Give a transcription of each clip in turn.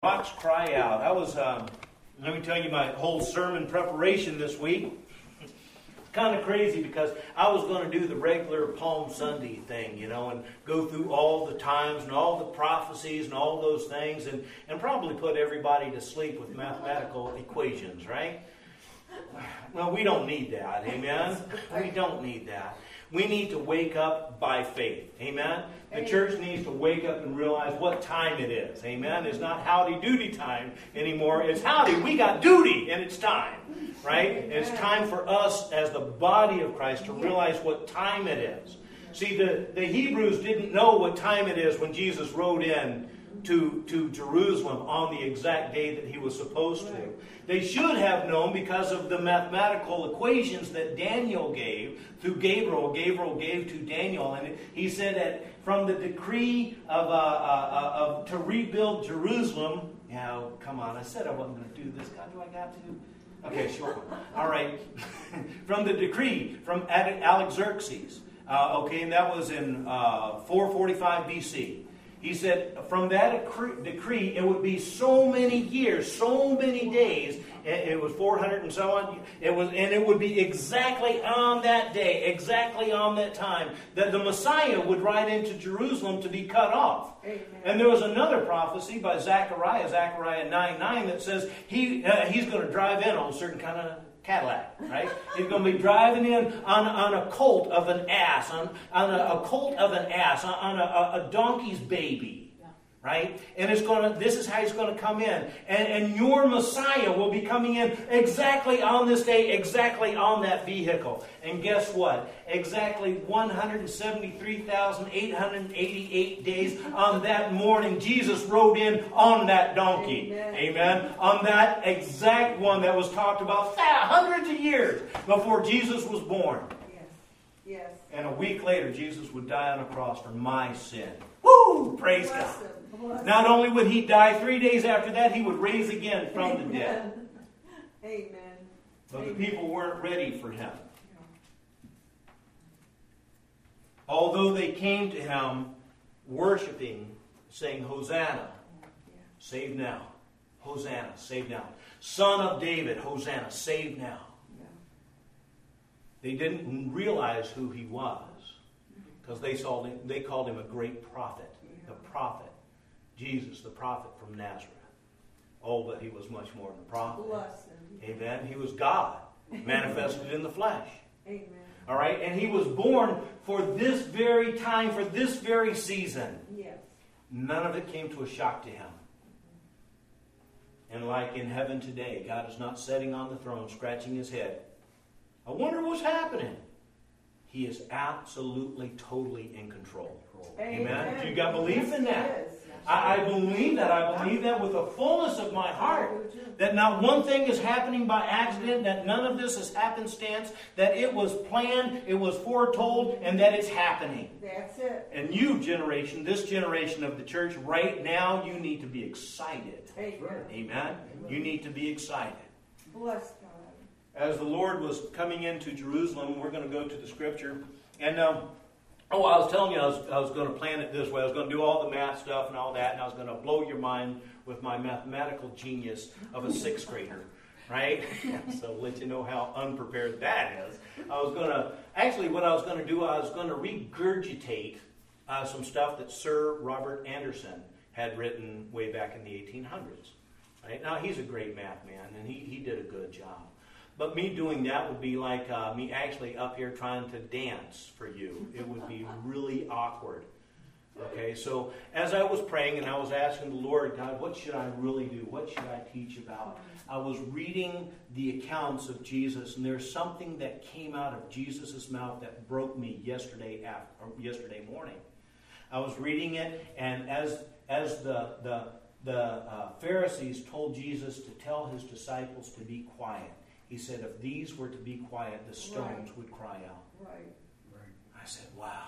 Rocks cry out. Let me tell you my whole sermon preparation this week. It's kind of crazy because I was going to do the regular Palm Sunday thing, and go through all the times and all the prophecies and all those things and probably put everybody to sleep with mathematical equations, right? Well, we don't need that, amen? We don't need that. We need to wake up by faith, amen? The church needs to wake up and realize what time it is, amen? It's not howdy-doody time anymore. It's howdy, we got duty, and it's time, right? It's time for us as the body of Christ to realize what time it is. See, the Hebrews didn't know what time it is when Jesus rode in to Jerusalem on the exact day that he was supposed to. They should have known because of the mathematical equations that Daniel gave through Gabriel. Gabriel gave to Daniel, and he said that from the decree of to rebuild Jerusalem. Now, come on, I said I wasn't going to do this. God, do I got to? Okay, sure. All right. From the decree from Artaxerxes. And that was in 445 BC. He said, from that decree, it would be so many years, so many days. It was 400 and so on. It would be exactly on that day, exactly on that time, that the Messiah would ride into Jerusalem to be cut off. Amen. And there was another prophecy by Zechariah 9:9, that says he's going to drive in on a certain kind of Cadillac, right? He's going to be driving in on a colt of an ass, on a donkey's baby, right? And this is how he's going to come in. And your Messiah will be coming in exactly on this day, exactly on that vehicle. And guess what? Exactly 173,888 days on that morning, Jesus rode in on that donkey. Amen. On that exact one that was talked about hundreds of years before Jesus was born. Yes. And a week later, Jesus would die on a cross for my sin. Woo! Praise God. Not only would he die, 3 days after that, he would raise again from the dead. Amen. But the people weren't ready for him. Although they came to him worshiping, saying, Hosanna, save now. Hosanna, save now. Son of David, Hosanna, save now. They didn't realize who he was because they called him a great prophet. The prophet. Jesus, the prophet from Nazareth. Oh, but he was much more than a prophet. Amen. He was God, manifested in the flesh. Amen. All right? And he was born for this very time, for this very season. Yes. None of it came to a shock to him. And like in heaven today, God is not sitting on the throne, scratching his head. I wonder what's happening. He is absolutely, totally in control. Amen. Do you got belief in that? I believe that. I believe that with the fullness of my heart. That not one thing is happening by accident. That none of this is happenstance. That it was planned, it was foretold, and that it's happening. That's it. And this generation of the church, right now, you need to be excited. Amen. You need to be excited. Bless God. As the Lord was coming into Jerusalem, we're going to go to the scripture. And, I was telling you I was going to plan it this way. I was going to do all the math stuff and all that, and I was going to blow your mind with my mathematical genius of a sixth grader, right? So let you know how unprepared that is. What I was going to do, I was going to regurgitate some stuff that Sir Robert Anderson had written way back in the 1800s. Right? Now, he's a great math man, and he did a good job. But me doing that would be like me actually up here trying to dance for you. It would be really awkward. Okay, so as I was praying and I was asking the Lord, God, what should I really do? What should I teach about? I was reading the accounts of Jesus, and there's something that came out of Jesus' mouth that broke me yesterday morning. I was reading it, and as the Pharisees told Jesus to tell his disciples to be quiet, he said, if these were to be quiet, the stones would cry out. Right. I said, wow.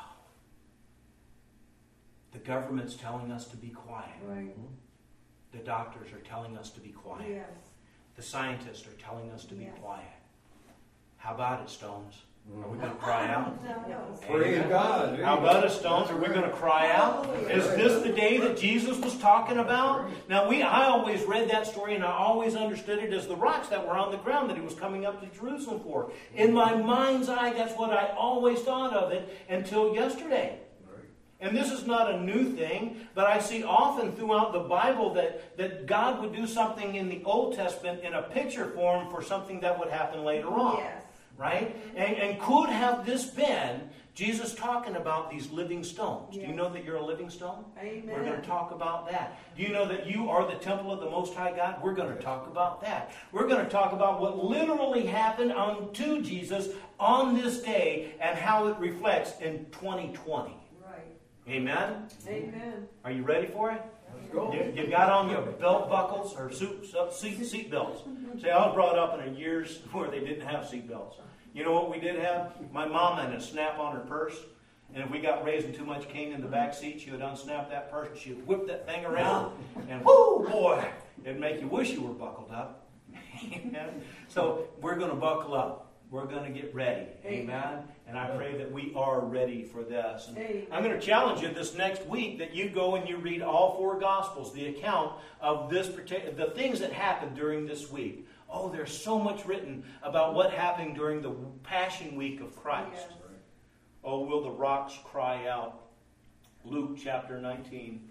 The government's telling us to be quiet. Right. The doctors are telling us to be quiet. Yes. The scientists are telling us to be quiet. How about it, stones? Are we going to cry out? Praise God. How about us, stones? Are we going to cry out? Is this the day that Jesus was talking about? Now, I always read that story and I always understood it as the rocks that were on the ground that he was coming up to Jerusalem for. In my mind's eye, that's what I always thought of it until yesterday. And this is not a new thing, but I see often throughout the Bible that God would do something in the Old Testament in a picture form for something that would happen later on. Yes. Right? And could have this been Jesus talking about these living stones? Yes. Do you know that you're a living stone? Amen. We're going to talk about that. Do you know that you are the temple of the Most High God? We're going to talk about that. We're going to talk about what literally happened unto Jesus on this day and how it reflects in 2020. Amen? Amen. Are you ready for it? Let's go. You got on your belt buckles or seat belts. See, I was brought up in a years where they didn't have seat belts. You know what we did have? My mom had a snap on her purse. And if we got raising too much cane in the back seat, she would unsnap that purse and she would whip that thing around. And whoo, boy, it'd make you wish you were buckled up. So we're going to buckle up. We're going to get ready. Amen. And I pray that we are ready for this. And I'm going to challenge you this next week that you go and you read all 4 Gospels, the account of the things that happened during this week. Oh, there's so much written about what happened during the Passion Week of Christ. Yes. Oh, will the rocks cry out? Luke chapter 19.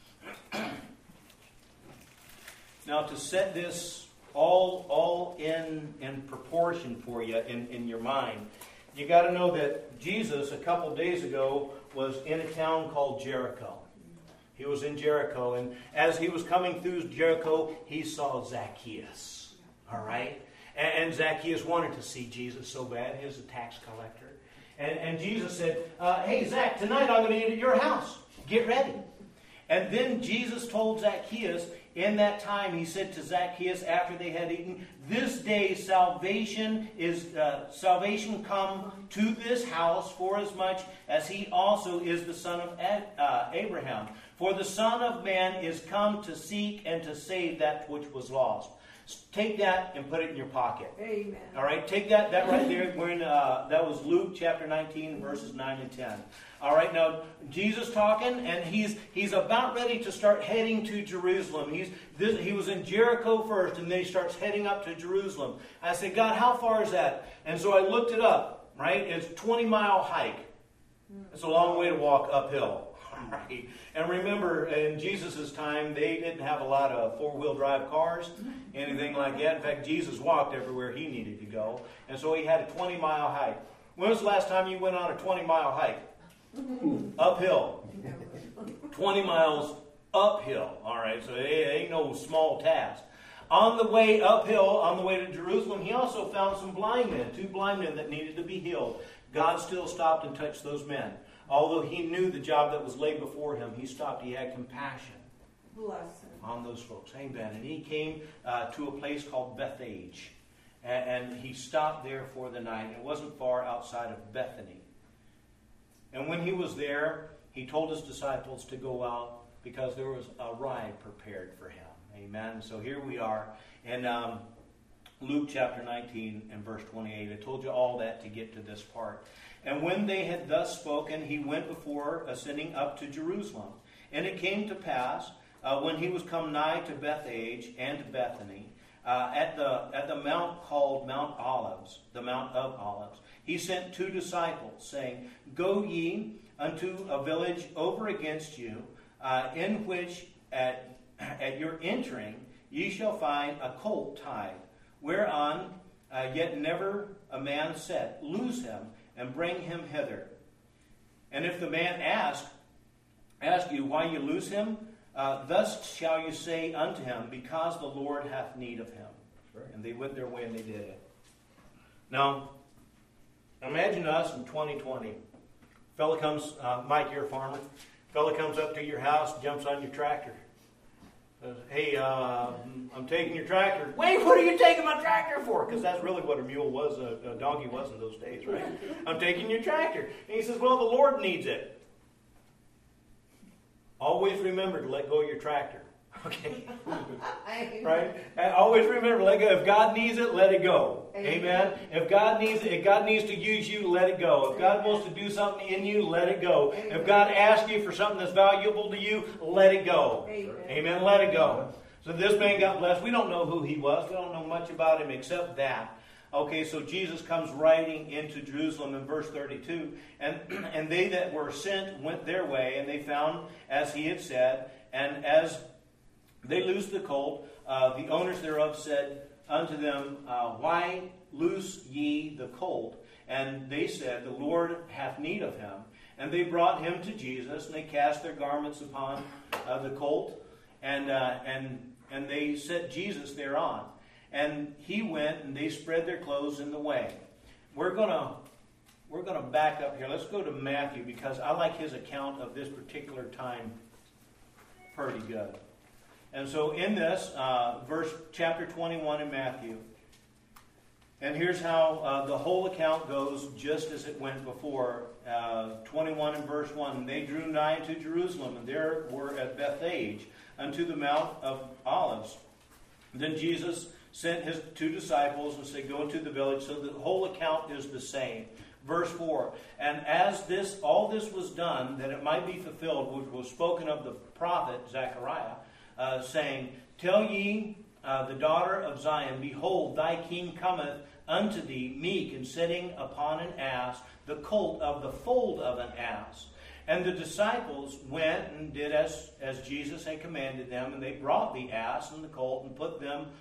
Now, to set this all in proportion for you in your mind, you got to know that Jesus, a couple days ago, was in a town called Jericho. He was in Jericho, and as he was coming through Jericho, he saw Zacchaeus. All right? And Zacchaeus wanted to see Jesus so bad. He was a tax collector. And Jesus said, hey, Zach, tonight I'm going to eat at your house. Get ready. And then Jesus told Zacchaeus, in that time, he said to Zacchaeus after they had eaten, this day salvation come to this house, for as much as he also is the son of Abraham. For the Son of Man is come to seek and to save that which was lost. Take that and put it in your pocket. Amen. All right, take that right there. We're in, that was Luke chapter 19, verses 9 and 10. All right, now Jesus talking, and he's about ready to start heading to Jerusalem. He was in Jericho first, and then he starts heading up to Jerusalem. I said, God, how far is that? And so I looked it up. Right, it's a 20-mile hike. It's a long way to walk uphill. Right. And remember, in Jesus' time, they didn't have a lot of four-wheel drive cars, anything like that. In fact, Jesus walked everywhere he needed to go. And so he had a 20-mile hike. When was the last time you went on a 20-mile hike? Uphill. 20 miles uphill. All right, so it ain't no small task. On the way uphill, on the way to Jerusalem, he also found some blind men, 2 blind men that needed to be healed. God still stopped and touched those men. Although he knew the job that was laid before him, he stopped. He had compassion on those folks. Amen. And he came to a place called Bethphage. And he stopped there for the night. It wasn't far outside of Bethany. And when he was there, he told his disciples to go out because there was a ride prepared for him. Amen. So here we are in Luke chapter 19 and verse 28. I told you all that to get to this part. And when they had thus spoken, he went before, ascending up to Jerusalem. And it came to pass, when he was come nigh to Bethphage and to Bethany, at the mount called Mount Olives, the Mount of Olives, he sent 2 disciples, saying, Go ye unto a village over against you, in which at your entering ye shall find a colt tied, whereon yet never a man sat. Loose him, and bring him hither. And if the man ask you why you loose him, thus shall you say unto him, because the Lord hath need of him. Right. And they went their way and they did it. Now, imagine us in 2020. Fella comes, Mike, you're a farmer. Fella comes up to your house, jumps on your tractor. Says, hey, I'm taking your tractor. Wait, what are you taking my tractor for? Because that's really what a mule was, a donkey was in those days, right? I'm taking your tractor. And he says, well, the Lord needs it. Always remember to let go of your tractor. Okay? Right? And always remember, let go. If God needs it, let it go. Amen. If God needs it, if God needs to use you, let it go. If God wants to do something in you, let it go. If God asks you for something that's valuable to you, let it go. Amen. Let it go. So this man got blessed. We don't know who he was. We don't know much about him except that. Okay, so Jesus comes riding into Jerusalem in verse 32. And they that were sent went their way, and they found as he had said. And as they loosed the colt, the owners thereof said unto them, Why loose ye the colt? And they said, The Lord hath need of him. And they brought him to Jesus, and they cast their garments upon the colt, and they set Jesus thereon. And he went, and they spread their clothes in the way. We're gonna back up here. Let's go to Matthew, because I like his account of this particular time pretty good. And so in this, chapter 21 in Matthew, and here's how the whole account goes just as it went before. 21 and verse 1, They drew nigh to Jerusalem, and there were at Bethphage unto the Mount of Olives. Then Jesus sent his 2 disciples and said, Go into the village. So the whole account is the same. Verse 4, And as all this was done, that it might be fulfilled, which was spoken of the prophet Zechariah, saying, Tell ye the daughter of Zion, Behold, thy king cometh unto thee, meek, and sitting upon an ass, the colt of the fold of an ass. And the disciples went and did as Jesus had commanded them, and they brought the ass and the colt, and put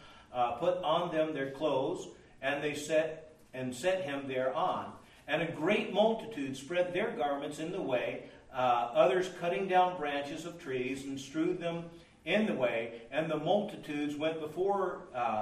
on them their clothes, and they set him thereon. And a great multitude spread their garments in the way, others cutting down branches of trees and strewed them in the way. And the multitudes went before,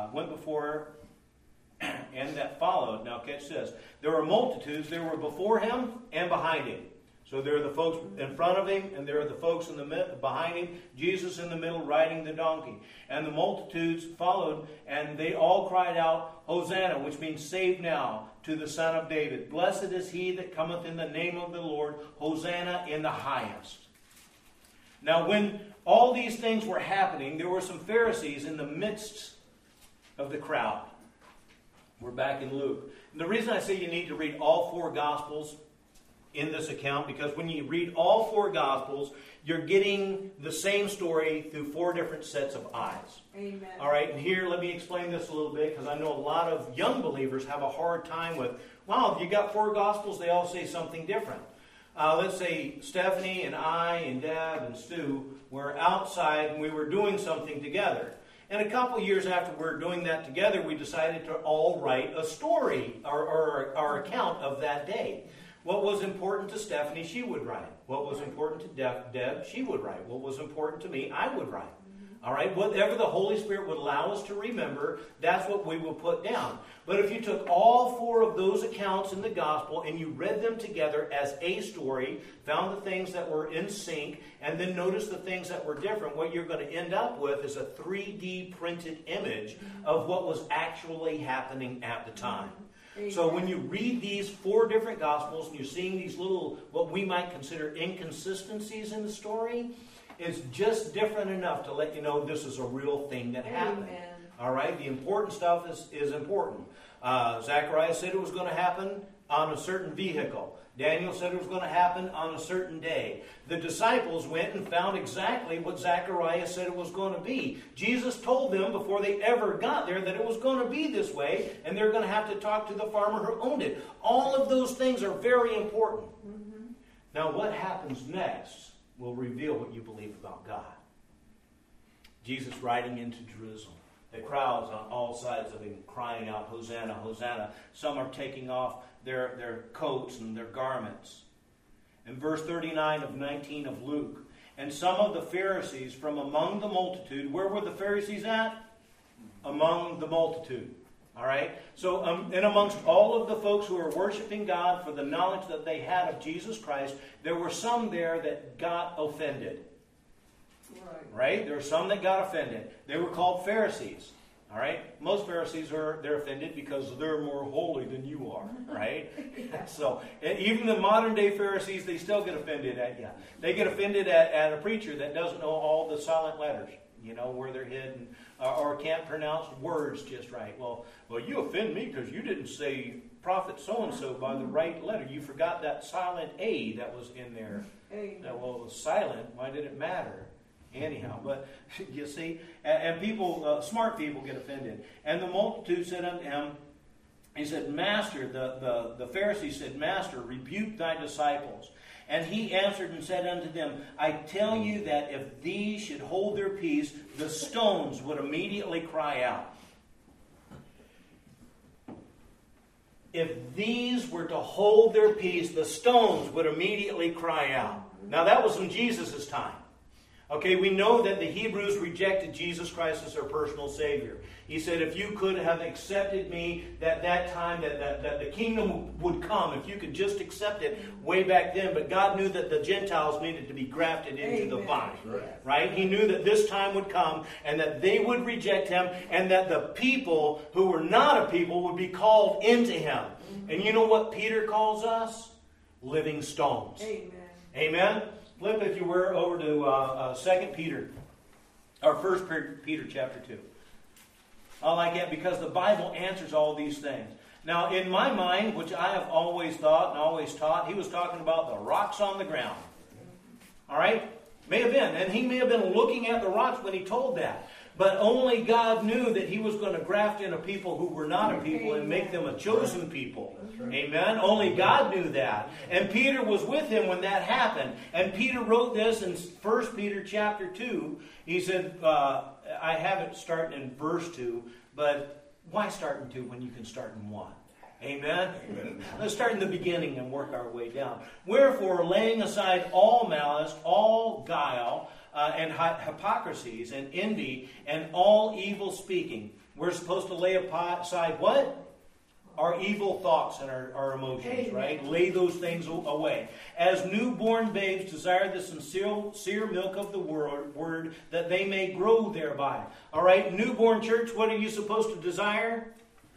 and that followed. Now catch this: there were multitudes. There were before him and behind him. So there are the folks in front of him, and there are the folks behind him. Jesus in the middle, riding the donkey. And the multitudes followed, and they all cried out, Hosanna, which means save now, to the Son of David. Blessed is he that cometh in the name of the Lord. Hosanna in the highest. Now when all these things were happening, there were some Pharisees in the midst of the crowd. We're back in Luke. And the reason I say you need to read all 4 Gospels in this account, because when you read all 4 Gospels, you're getting the same story through 4 different sets of eyes. Amen. All right, and here, let me explain this a little bit, because I know a lot of young believers have a hard time with, wow, you got 4 Gospels, they all say something different. Let's say Stephanie and I and Deb and Stu were outside and we were doing something together. And a couple years after we were doing that together, we decided to all write a story or our account of that day. What was important to Stephanie, she would write. What was important to Deb, she would write. What was important to me, I would write. All right, whatever the Holy Spirit would allow us to remember, that's what we will put down. But if you took all 4 of those accounts in the gospel and you read them together as a story, found the things that were in sync, and then noticed the things that were different, what you're going to end up with is a 3D printed image of what was actually happening at the time. So when you read these 4 different Gospels and you're seeing these little, what we might consider inconsistencies in the story, it's just different enough to let you know this is a real thing that happened. Amen. All right? The important stuff is important. Zechariah said it was going to happen on a certain vehicle. Daniel said it was going to happen on a certain day. The disciples went and found exactly what Zechariah said it was going to be. Jesus told them before they ever got there that it was going to be this way, and they're going to have to talk to the farmer who owned it. All of those things are very important. Mm-hmm. Now, what happens next will reveal what you believe about God. Jesus riding into Jerusalem. The crowds on all sides of him crying out, Hosanna, Hosanna. Some are taking off their coats and their garments. In verse 39 of 19 of Luke, and some of the Pharisees from among the multitude, where were the Pharisees at? Among the multitude. All right? So, and amongst all of the folks who were worshiping God for the knowledge that they had of Jesus Christ, there were some there that got offended. Right? There were some that got offended. They were called Pharisees. All right? Most Pharisees they're offended because they're more holy than you are. Right? So, even the modern day Pharisees, they still get offended at you. They get offended at a preacher that doesn't know all the silent letters. where they're hidden, or can't pronounce words just right. Well, you offend me because you didn't say prophet so-and-so by the right letter. You forgot that silent A that was in there. Well, it was silent. Why did it matter? Anyhow, but you see, and people, smart people get offended. And the multitude said unto him, he said, Master, the Pharisees said, Master, rebuke thy disciples. And he answered and said unto them, I tell you that if these should hold their peace, the stones would immediately cry out. If these were to hold their peace, the stones would immediately cry out. Now that was in Jesus' time. Okay, we know that the Hebrews rejected Jesus Christ as their personal Savior. He said, if you could have accepted me that time, that the kingdom would come, if you could just accept it way back then. But God knew that the Gentiles needed to be grafted into the vine. Right? He knew that this time would come and that they would reject him and that the people who were not a people would be called into him. And you know what Peter calls us? Living stones. Amen. Amen? Flip, if you were, over to 2 Peter, or 1 Peter chapter 2. I like that because the Bible answers all these things. Now, in my mind, which I have always thought and always taught, he was talking about the rocks on the ground. All right? May have been. And he may have been looking at the rocks when he told that. But only God knew that he was going to graft in a people who were not a people and make them a chosen people. Amen? Only God knew that. And Peter was with him when that happened. And Peter wrote this in 1 Peter chapter 2. He said, I have it starting in verse 2, but why start in 2 when you can start in 1? Amen? Let's start in the beginning and work our way down. Wherefore, laying aside all malice, all guile, and hypocrisies, and envy, and all evil speaking. We're supposed to lay aside what? Our evil thoughts and our emotions, right? Lay those things away. As newborn babes desire the sincere milk of the word, that they may grow thereby. All right, newborn church, what are you supposed to desire?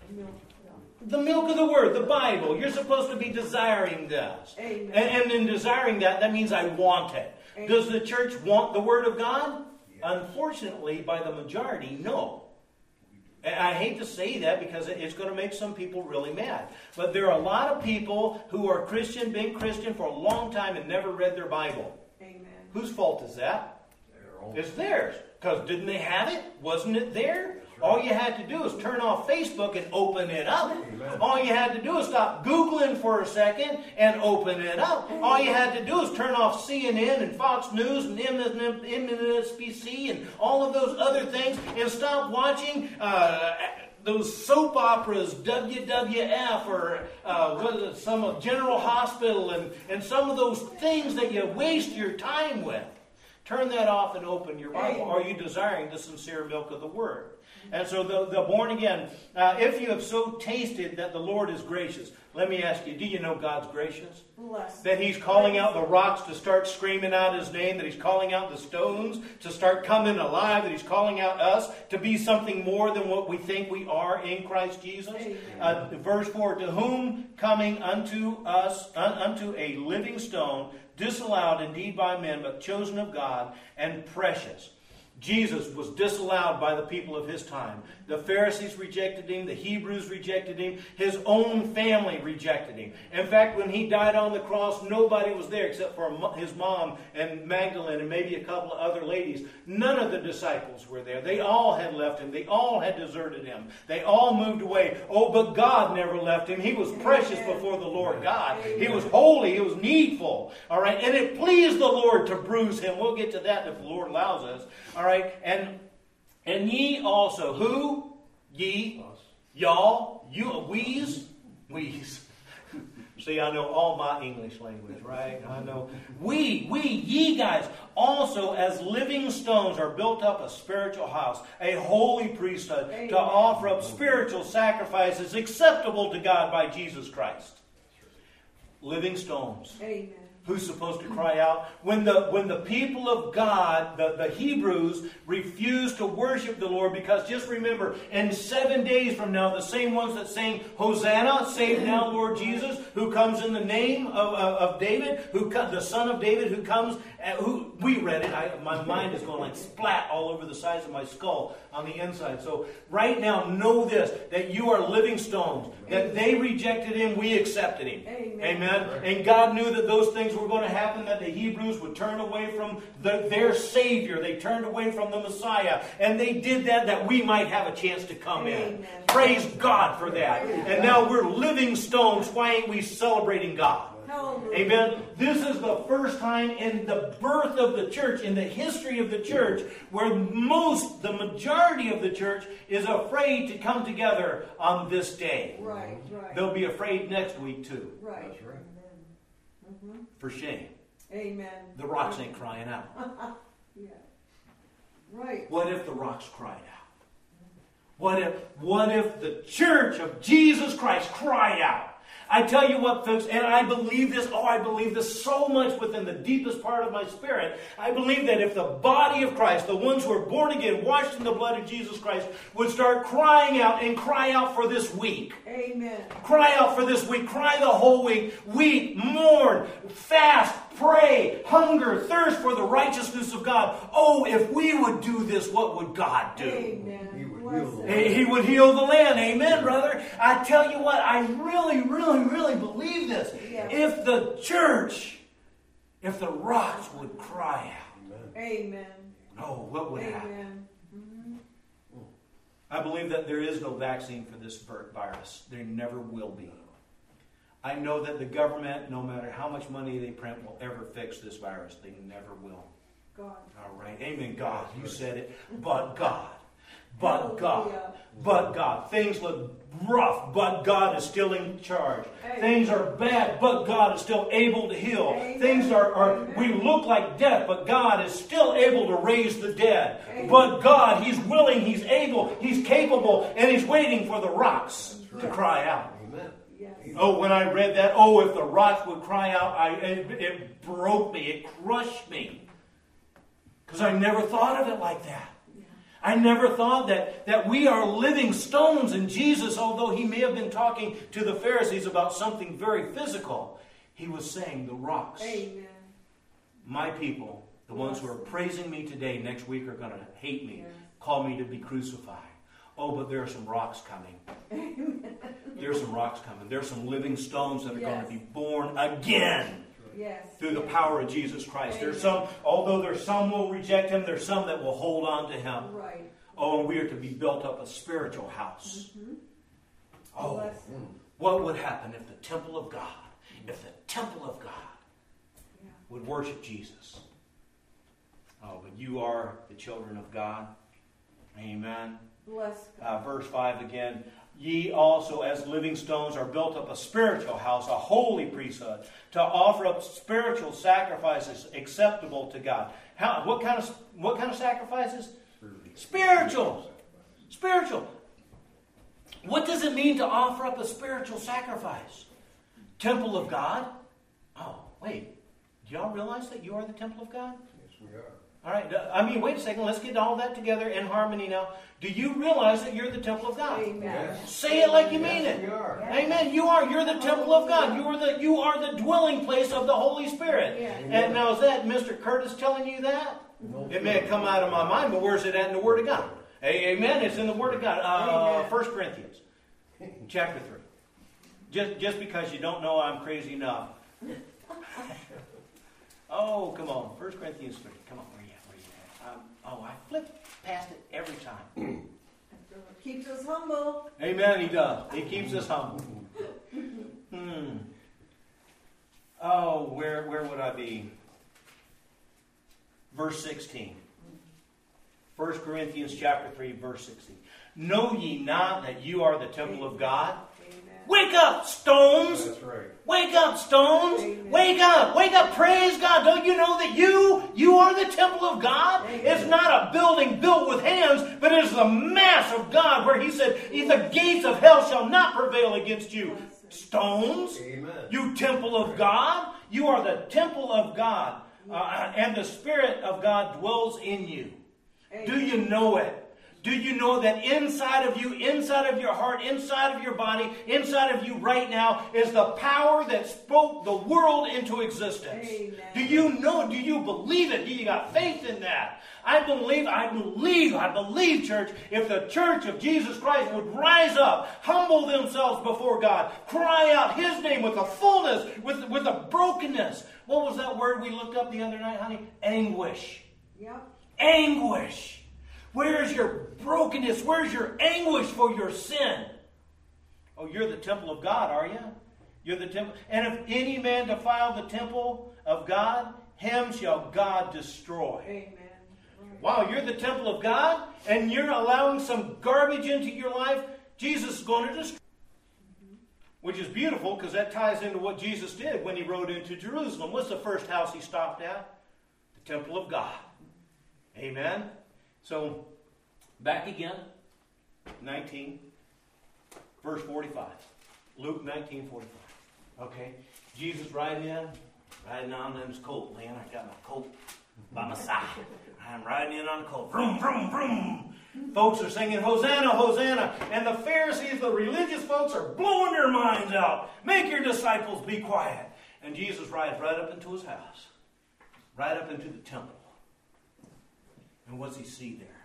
The milk of the Word, the Bible. You're supposed to be desiring this. And in desiring that means I want it. Amen. Does the church want the Word of God? Yeah. Unfortunately, by the majority, no. And I hate to say that because it's going to make some people really mad. But there are a lot of people who are Christian, been Christian for a long time and never read their Bible. Amen. Whose fault is that? It's theirs. Because didn't they have it? Wasn't it there? All you had to do is turn off Facebook and open it up. Amen. All you had to do is stop Googling for a second and open it up. All you had to do is turn off CNN and Fox News and MSNBC and all of those other things and stop watching those soap operas, WWF or some of General Hospital and some of those things that you waste your time with. Turn that off and open your Bible. Are you desiring the sincere milk of the Word? And so the born again, if you have so tasted that the Lord is gracious, let me ask you, do you know God's gracious? Bless. That He's calling out the rocks to start screaming out His name, that He's calling out the stones to start coming alive, that He's calling out us to be something more than what we think we are in Christ Jesus? Verse 4, to whom coming unto us, unto a living stone, disallowed indeed by men, but chosen of God, and precious. Jesus was disallowed by the people of his time. The Pharisees rejected him. The Hebrews rejected him. His own family rejected him. In fact, when he died on the cross, nobody was there except for his mom and Magdalene and maybe a couple of other ladies. None of the disciples were there. They all had left him. They all had deserted him. They all moved away. Oh, but God never left him. He was precious before the Lord God. He was holy. He was needful. All right, and it pleased the Lord to bruise him. We'll get to that if the Lord allows us. All right, and ye also, who? Ye, y'all, you, we's. See, I know all my English language, right? I know. Ye guys, also as living stones are built up a spiritual house, a holy priesthood, Amen. To offer up spiritual sacrifices acceptable to God by Jesus Christ. Living stones. Amen. Who's supposed to cry out? When the people of God, the Hebrews, refused to worship the Lord, because just remember, in 7 days from now, the same ones that sang, Hosanna, save now, Lord Jesus, who comes in the name of David, the son of David, who comes We read it. My mind is going like splat all over the sides of my skull on the inside. So right now, know this, that you are living stones. That they rejected him, we accepted him. Amen. And God knew that those things were going to happen, that the Hebrews would turn away from their Savior. They turned away from the Messiah. And they did that we might have a chance to come in. Praise God for that. And now we're living stones. Why ain't we celebrating God? Amen. This is the first time in the birth of the church, in the history of the church, where the majority of the church is afraid to come together on this day. Right. They'll be afraid next week too. Right. That's right. For shame. Amen. The rocks ain't crying out. Yeah. Right. What if the rocks cried out? What if the church of Jesus Christ cried out? I tell you what, folks, and I believe this, I believe this so much within the deepest part of my spirit. I believe that if the body of Christ, the ones who are born again, washed in the blood of Jesus Christ, would start crying out and cry out for this week. Amen. Cry out for this week. Cry the whole week. Weep, mourn, fast, pray, hunger, thirst for the righteousness of God. Oh, if we would do this, what would God do? Amen. He would heal the land. Amen, brother. I tell you what, I really, really, really believe this. Yes. If the church, if the rocks would cry out. Amen. Oh, what would happen? Amen. Mm-hmm. I believe that there is no vaccine for this virus. There never will be. I know that the government, no matter how much money they print, will ever fix this virus. They never will. God. All right. Amen, God. You said it. But God. But God. But God. Things look rough, but God is still in charge. Amen. Things are bad, but God is still able to heal. Amen. Things are we look like death, but God is still able to raise the dead. Amen. But God, He's willing, He's able, He's capable, and He's waiting for the rocks to cry out. Amen. Yes. Oh, when I read that, if the rocks would cry out, it broke me, it crushed me. Because I never thought of it like that. I never thought that we are living stones in Jesus, although He may have been talking to the Pharisees about something very physical. He was saying the rocks. Amen. My people, the ones who are praising me today, next week are going to hate me, call me to be crucified. Oh, but there are some rocks coming. Amen. There's some rocks coming. There's some living stones that are going to be born again. Yes. Through the power of Jesus Christ. There's some, although there's some will reject Him, there's some that will hold on to Him. Right. Oh, and we are to be built up a spiritual house. Mm-hmm. Oh, what would happen if the temple of God, would worship Jesus? Oh, but you are the children of God. Amen. Bless God. Verse 5 again. Ye also, as living stones, are built up a spiritual house, a holy priesthood, to offer up spiritual sacrifices acceptable to God. What kind of sacrifices? Spiritual. What does it mean to offer up a spiritual sacrifice? Temple of God? Oh, wait. Do y'all realize that you are the temple of God? Yes, we are. All right. Wait a second. Let's get all that together in harmony now. Do you realize that you're the temple of God? Amen. Yes. Say it like you mean it. We are. Amen. You are. You're the temple of God. You are the dwelling place of the Holy Spirit. Yeah. And now is that Mr. Curtis telling you that? No. It may have come out of my mind, but where's it at in the Word of God? Amen. It's in the Word of God. 1 Corinthians, chapter 3. Just because you don't know I'm crazy enough. Oh, come on. 1 Corinthians 3. Come on. Where you at? I flip past it every time. Keeps us humble. Amen, He does. He keeps us humble. Oh, where would I be? Verse 16. 1 Corinthians chapter 3, verse 16. Know ye not that you are the temple of God? Amen. Wake up, stones! That's right. Wake up, stones! Amen. Wake up! Wake up! Praise God! Don't you know that you are the temple of God? Amen. It's not a building built with hands, but it is the mass of God, where He said, the gates of hell shall not prevail against you. Stones! Amen. You temple of God! You are the temple of God. And the Spirit of God dwells in you. Amen. Do you know it? Do you know that inside of you, inside of your heart, inside of your body, inside of you right now is the power that spoke the world into existence? Amen. Do you know? Do you believe it? Do you got faith in that? I believe, church, if the church of Jesus Christ would rise up, humble themselves before God, cry out His name with a fullness, with a brokenness. What was that word we looked up the other night, honey? Anguish. Yep. Anguish. Where's your brokenness? Where's your anguish for your sin? Oh, you're the temple of God, are you? You're the temple. And if any man defile the temple of God, him shall God destroy. Amen. Right. Wow, you're the temple of God, and you're allowing some garbage into your life, Jesus is going to destroy. Which is beautiful, because that ties into what Jesus did when He rode into Jerusalem. What's the first house He stopped at? The temple of God. Amen? So, back again, 19, verse 45. Luke 19:45. Okay, Jesus riding on them's colt, man. I got my colt by my side. I'm riding in on the colt. Vroom, vroom, vroom. Folks are singing, Hosanna, Hosanna. And the Pharisees, the religious folks, are blowing their minds out. Make your disciples be quiet. And Jesus rides right up into His house. Right up into the temple. And what's He see there?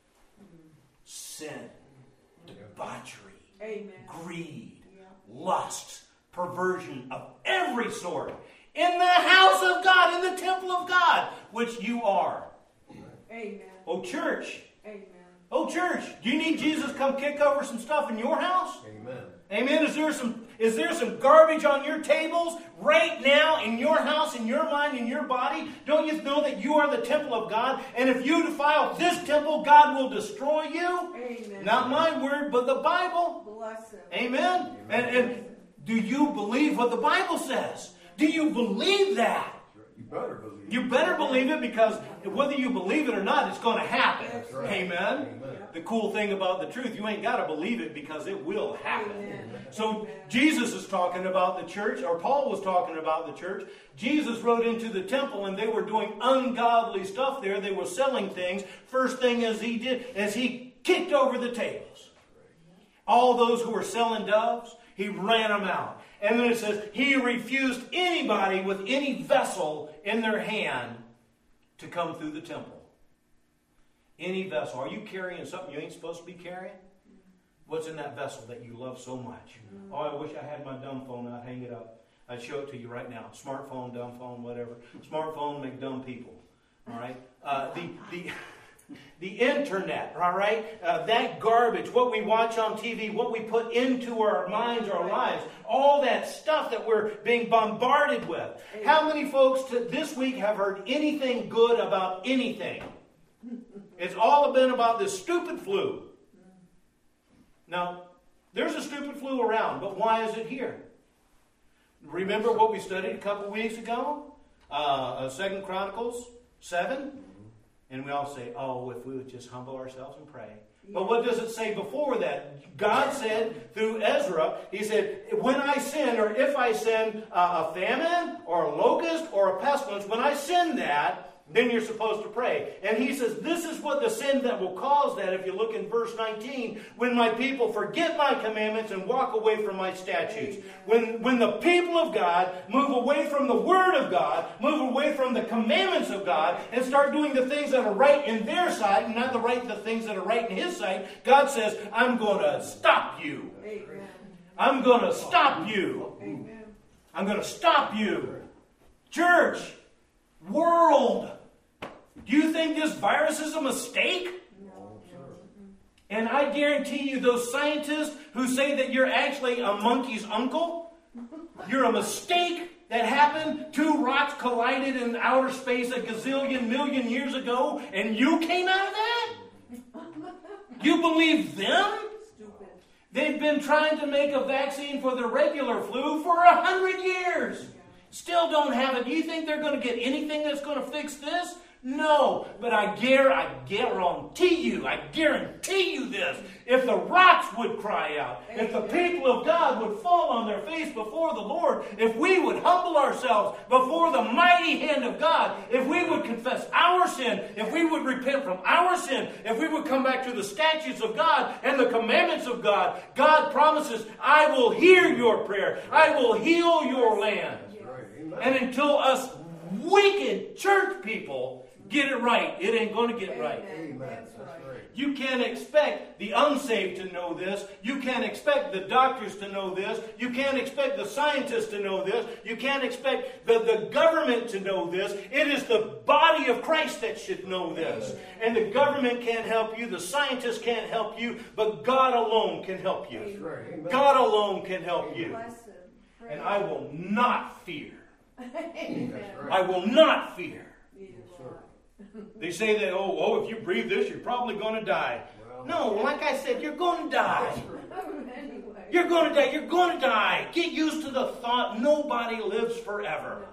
Sin, debauchery, Amen. greed, Yeah. lust, perversion of every sort. In the house of God, in the temple of God, which you are. Amen. Oh, church. Amen. Oh, church. Do you need Jesus to come kick over some stuff in your house? Amen. Amen. Is there some garbage on your tables right now in your house, in your mind, in your body? Don't you know that you are the temple of God? And if you defile this temple, God will destroy you? Amen. Not my word, but the Bible. Bless Him. Amen. And do you believe what the Bible says? Do you believe that? You better believe it. You better believe it, because whether you believe it or not, it's going to happen. That's right. Amen. Amen. The cool thing about the truth, you ain't got to believe it, because it will happen. Amen. So Amen. Jesus is talking about the church, or Paul was talking about the church. Jesus rode into the temple, and they were doing ungodly stuff there. They were selling things. First thing as he did is he kicked over the tables. All those who were selling doves, he ran them out. And then it says, he refused anybody with any vessel in their hand to come through the temple. Any vessel. Are you carrying something you ain't supposed to be carrying? What's in that vessel that you love so much? Oh, I wish I had my dumb phone. I'd hang it up. I'd show it to you right now. Smartphone, dumb phone, whatever. Smartphone make dumb people. All right? The internet, all right? That garbage, what we watch on TV, what we put into our minds, our lives, all that stuff that we're being bombarded with. How many folks this week have heard anything good about anything? It's all been about this stupid flu. Now, there's a stupid flu around, but why is it here? Remember what we studied a couple weeks ago? 2 Chronicles 7? And we all say, oh, if we would just humble ourselves and pray. Yeah. But what does it say before that? God said through Ezra, He said, when I sin, or if I send a famine or a locust or a pestilence, when I send that, then you're supposed to pray. And He says, this is what the sin that will cause that. If you look in verse 19, when my people forget my commandments and walk away from my statutes. When the people of God move away from the Word of God, move away from the commandments of God, and start doing the things that are right in their sight, and not the things that are right in His sight, God says, I'm going to stop you. Amen. I'm going to stop you. Amen. I'm going to stop you. Church, world, do you think this virus is a mistake? No. And I guarantee you, those scientists who say that you're actually a monkey's uncle, you're a mistake that happened. Two rocks collided in outer space a gazillion million years ago, and you came out of that? You believe them? Stupid. They've been trying to make a vaccine for the regular flu for 100 years. Still don't have it. Do you think they're going to get anything that's going to fix this? No, but I guarantee you this. If the rocks would cry out, if the people of God would fall on their face before the Lord, if we would humble ourselves before the mighty hand of God, if we would confess our sin, if we would repent from our sin, if we would come back to the statutes of God and the commandments of God, God promises, I will hear your prayer. I will heal your land. And until us wicked church people get it right, it ain't going to get right. Amen. That's right. You can't expect the unsaved to know this. You can't expect the doctors to know this. You can't expect the scientists to know this. You can't expect the government to know this. It is the body of Christ that should know this. And the government can't help you. The scientists can't help you. But God alone can help you. That's right. God alone can help you. Bless him. And I will not fear. Amen. That's right. I will not fear. Neither will I. They say that, if you breathe this, you're probably going to die. Well, No, like I said, you're going to die. Anyway. You're going to die. You're going to die. Get used to the thought nobody lives forever.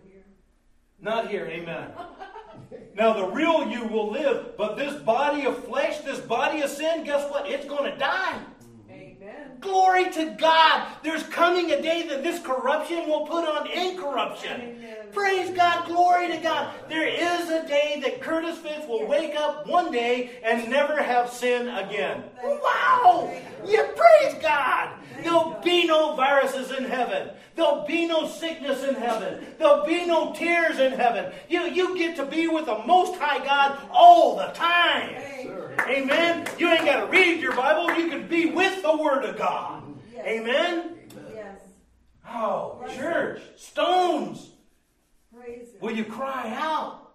Not here. Amen. Now, the real you will live, but this body of flesh, this body of sin, guess what? It's going to die. Amen. Glory to God. There's coming a day that this corruption will put on incorruption. Amen. Praise God. Glory to God. There is a day that Curtis Fitz will wake up one day and never have sin again. Wow. Yeah, praise God. There'll be no viruses in heaven. There'll be no sickness in heaven. There'll be no tears in heaven. You get to be with the Most High God all the time. Amen. You ain't got to read your Bible. You can be with the Word of God. Yes. Amen. Yes. Oh, church, stones. Praise him. Will you cry out?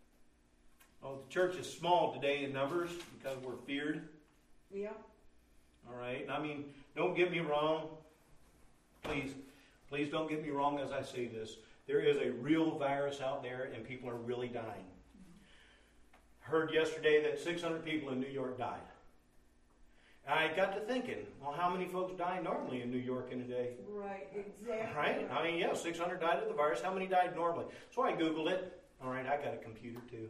Oh, the church is small today in numbers because we're feared. Yeah. All right. I mean, don't get me wrong. Please don't get me wrong as I say this. There is a real virus out there and people are really dying. Heard yesterday that 600 people in New York died. I got to thinking, well, how many folks die normally in New York in a day? Right. Exactly. Right? I mean, 600 died of the virus. How many died normally? So I Googled it. All right, I got a computer too.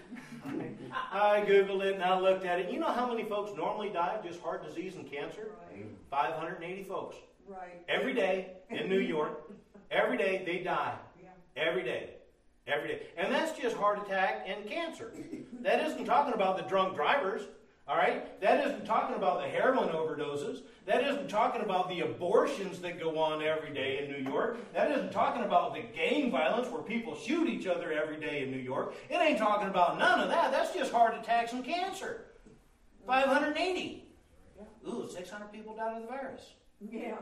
I Googled it and I looked at it. You know how many folks normally die of just heart disease and cancer? Right. 580 folks. Right. Every day in New York. Every day they die. Yeah. Every day. Every day. And that's just heart attack and cancer. That isn't talking about the drunk drivers. All right? That isn't talking about the heroin overdoses. That isn't talking about the abortions that go on every day in New York. That isn't talking about the gang violence where people shoot each other every day in New York. It ain't talking about none of that. That's just heart attacks and cancer. 580. Ooh, 600 people died of the virus. Yeah.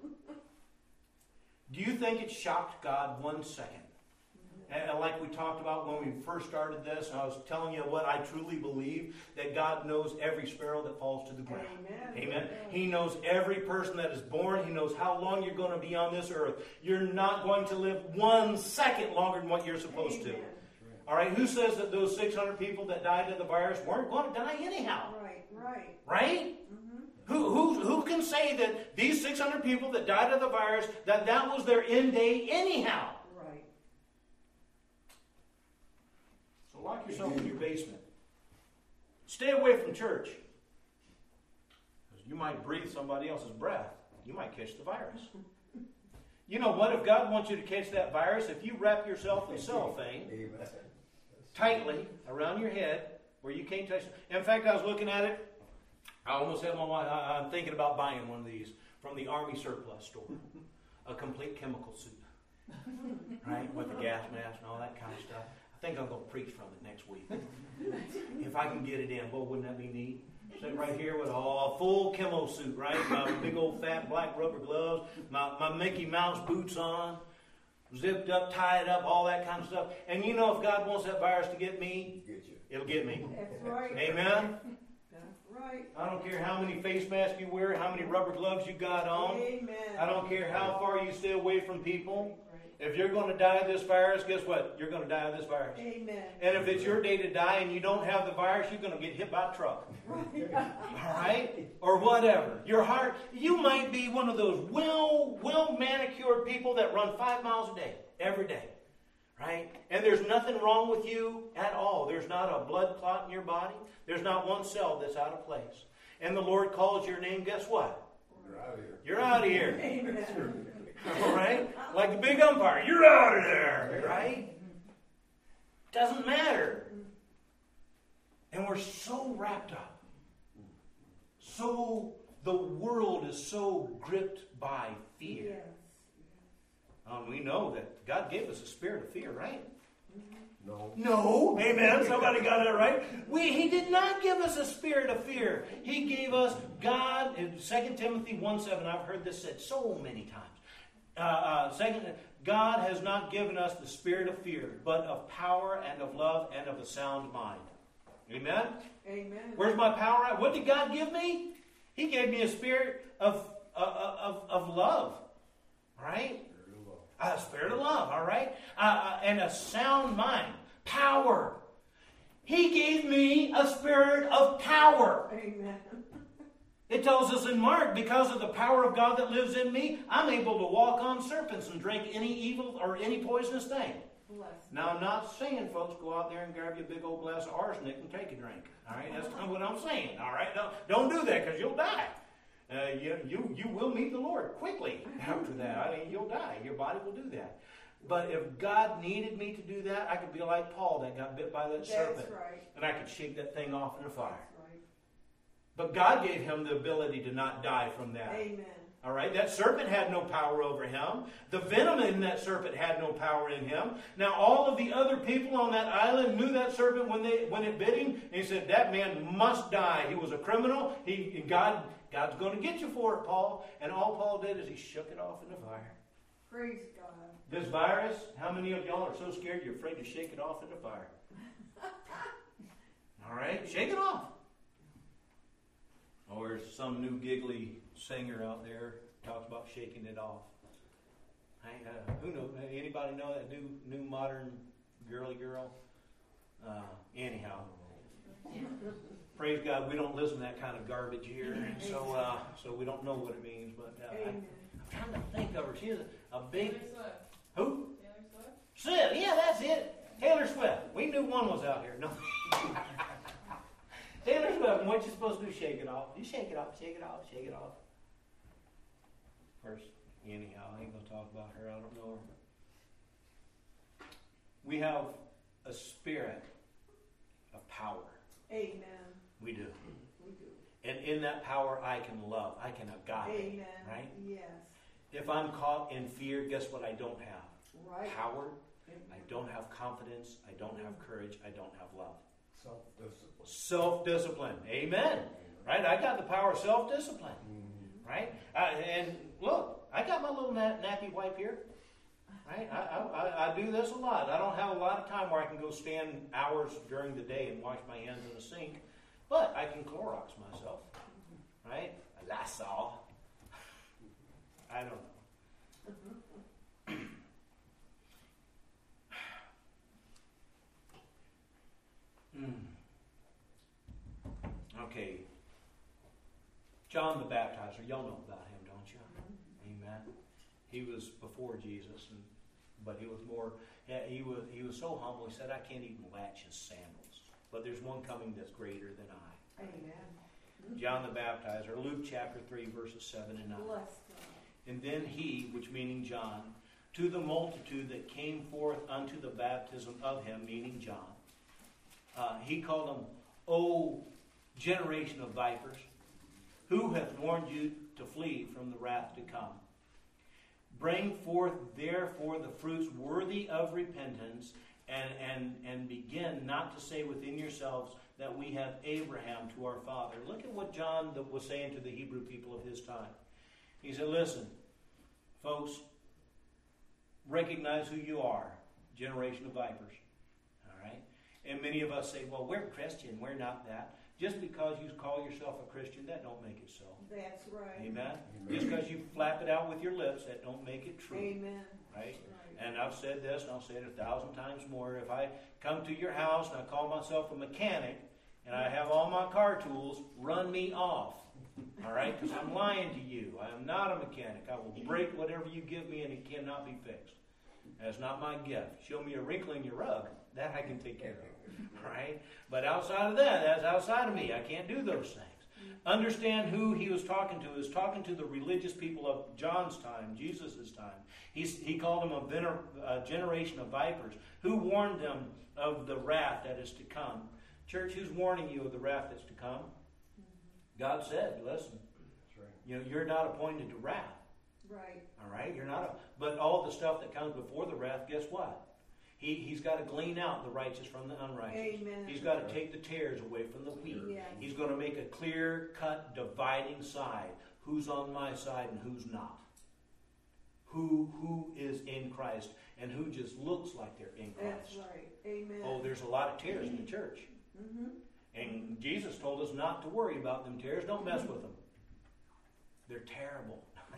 Do you think it shocked God 1 second? And like we talked about when we first started this, I was telling you what I truly believe, that God knows every sparrow that falls to the ground. Amen. Amen. He knows every person that is born. He knows how long you're going to be on this earth. You're not going to live 1 second longer than what you're supposed to. All right, who says that those 600 people that died of the virus weren't going to die anyhow? Right. Right? Who can say that these 600 people that died of the virus, that was their end day anyhow? Right. So lock yourself in your basement. Stay away from church. Because you might breathe somebody else's breath. You might catch the virus. You know what? If God wants you to catch that virus, if you wrap yourself in cellophane tightly around your head where you can't touch it. In fact, I was looking at it. I almost had my wife. I'm thinking about buying one of these from the Army surplus store. A complete chemical suit. Right? With the gas mask and all that kind of stuff. I think I'm going to preach from it next week. If I can get it in, boy, wouldn't that be neat? Sit right here with a full chemo suit, right? My big old fat black rubber gloves, my Mickey Mouse boots on, zipped up, tied up, all that kind of stuff. And you know if God wants that virus to get me, it'll get me. That's right. Amen? Right. I don't care how many face masks you wear, how many rubber gloves you got on. Amen. I don't care how far you stay away from people. If you're going to die of this virus, guess what? You're going to die of this virus. Amen. And if it's your day to die and you don't have the virus, you're going to get hit by a truck. All right? Or whatever. Your heart, you might be one of those well manicured people that run 5 miles a day, every day. Right? And there's nothing wrong with you at all. There's not a blood clot in your body. There's not one cell that's out of place. And the Lord calls your name, guess what? You're out of here. You're out of here. Amen. All right? Like the big umpire, you're out of there. Right? Doesn't matter. And we're so wrapped up. So, the world is so gripped by fear. Yes. We know that God gave us a spirit of fear, right? No. No. Amen. Somebody got that right. He did not give us a spirit of fear. He gave us God. In 2 Timothy 1:7, I've heard this said so many times. God has not given us the spirit of fear, but of power and of love and of a sound mind. Amen? Amen. Where's my power at? What did God give me? He gave me a spirit of love. Right? A spirit of love, all right? And a sound mind. Power. He gave me a spirit of power. Amen. It tells us in Mark, because of the power of God that lives in me, I'm able to walk on serpents and drink any evil or any poisonous thing. Bless. Now, I'm not saying, folks, go out there and grab you a big old glass of arsenic and take a drink. All right? That's not what I'm saying. All right? Don't do that, because you'll die. You will meet the Lord quickly after that. I mean, you'll die. Your body will do that. But if God needed me to do that, I could be like Paul that got bit by that serpent. That's right. And I could shake that thing off in the fire. That's right. But God gave him the ability to not die from that. Amen. All right? That serpent had no power over him. The venom in that serpent had no power in him. Now, all of the other people on that island knew that serpent when it bit him. And he said, that man must die. He was a criminal. God's going to get you for it, Paul. And all Paul did is he shook it off in the fire. Praise God. This virus, how many of y'all are so scared you're afraid to shake it off in the fire? All right? Shake it off. Or there's some new giggly singer out there talks about shaking it off. Who knows? Anybody know that new modern girly girl? Anyhow. Praise God, we don't listen to that kind of garbage here, so we don't know what it means. But I'm trying to think of her. She's a big... Taylor Swift. Who? Taylor Swift? Swift. Yeah, that's it. Taylor Swift. We knew one was out here. No. Taylor Swift. And what you supposed to do? Shake it off. You shake it off. Shake it off. Shake it off. First, anyhow, I ain't gonna talk about her. I don't know her. We have a spirit of power. Amen. We do. We do. And in that power, I can love. I can agape. Amen. Right? Yes. If I'm caught in fear, guess what I don't have? Right. Power. I don't have confidence. I don't have courage. I don't have love. Self-discipline. Self-discipline. Amen. Right? I got the power of self-discipline. Right? And look, I got my little nappy wipe here. Right? I do this a lot. I don't have a lot of time where I can go stand hours during the day and wash my hands in the sink. But I can Clorox myself. Right? Lysol. I don't know. Okay. John the Baptizer. Y'all know about him, don't you? Amen. He was before Jesus, but he was more. He was so humble. He said, "I can't even latch his sandals." But there's one coming that's greater than I. Amen. John the Baptizer. Luke chapter 3, verses 7 and 9. Bless God. And then he, which meaning John, to the multitude that came forth unto the baptism of him, meaning John, he called them, O generation of vipers, who hath warned you to flee from the wrath to come? Bring forth therefore the fruits worthy of repentance, and begin not to say within yourselves that we have Abraham to our father. Look at what John was saying to the Hebrew people of his time. He said, listen, folks, recognize who you are, generation of vipers. All right? And many of us say, well, we're Christian, we're not that. Just because you call yourself a Christian, that don't make it so. That's right. Amen? Just because you flap it out with your lips, that don't make it true. Amen. Right? Right. And I've said this, and I'll say it 1,000 times more. If I come to your house and I call myself a mechanic, and I have all my car tools, run me off. All right? Because I'm lying to you. I am not a mechanic. I will break whatever you give me, and it cannot be fixed. That's not my gift. Show me a wrinkle in your rug. That I can take care of. Right? But outside of that, that's outside of me. I can't do those things. Understand who he was talking to. He was talking to the religious people of John's time, Jesus' time. He called them a generation of vipers. Who warned them of the wrath that is to come? Church, who's warning you of the wrath that's to come? God said, listen, That's right. you're not appointed to wrath. Right. All right? You're not. But all the stuff that comes before the wrath, guess what? He's got to glean out the righteous from the unrighteous. Amen. He's got to take the tares away from the wheat. Yes. He's going to make a clear-cut dividing side. Who's on my side and who's not? Who is in Christ and who just looks like they're in Christ? That's right. Amen. Oh, there's a lot of tares in the church. Mm-hmm. And Jesus told us not to worry about them tares. Don't mess with them. They're terrible.